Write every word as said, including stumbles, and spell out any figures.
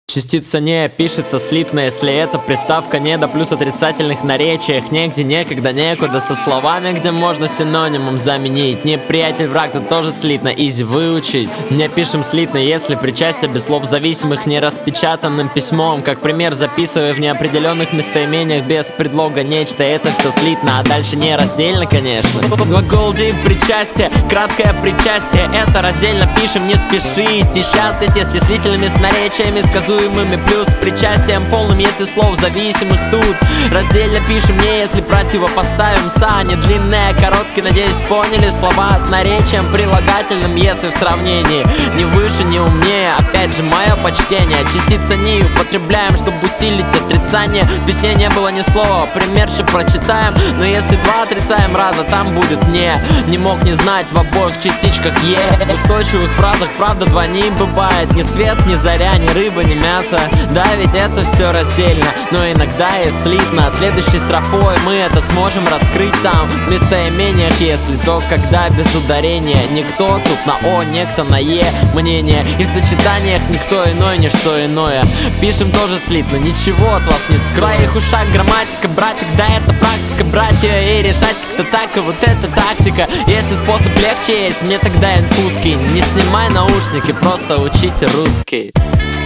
Частица не пишется слитно, если это приставка не до плюс отрицательных наречиях. Негде, некогда, некуда, со словами, где можно синонимом заменить. Неприятель, враг, тут тоже слитно, изи выучить. Не пишем слитно, если причастие без слов зависимых не распечатанным письмом. Как пример, записывая в неопределенных местоимениях без предлога нечто. Это все слитно, а дальше не раздельно, конечно. Глагол и причастие, краткое причастие, это раздельно пишем, не спешите. Сейчас эти с числительными, с наречиями, сказуемыми плюс причастием полным, если слов зависимых тут. Раздельно пишем не, если противопоставим са. Не длинные, короткие, надеюсь, поняли слова с наречием прилагательным, если в сравнении не выше, не умнее. Опять же, мое почтение, частица не употребляем, чтобы усилить отрицание. В письме не было ни слова, примерше прочитаем. Но если два отрицаем раза, там будет не. Не мог не знать в обоих частичках е. В устойчивых фразах, правда, два не бывает. Ни свет, ни заря, ни рыба, ни мясо. Да, ведь это все раздельно, но иногда и слитно. Следующей строфой мы это сможем раскрыть там. В местоимениях, если то, когда без ударения. Никто тут на о, некто на е. Мнение и в сочетаниях никто иной, ничто иное. Пишем тоже слитно, ничего от вас не скрою. В твоих ушах грамматика, братик, да это практика, братья. И решать как-то так, и вот это тактика. Если способ легче есть, мне тогда инфу скинь. Не снимай наушники, просто учите русский.